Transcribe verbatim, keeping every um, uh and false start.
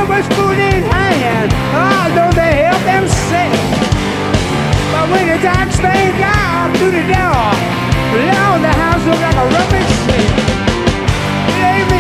silver spoon in hand, oh, though they help them sing. But when the taxman got through the door, Lord, the house looked like a rubbish scene. It ain't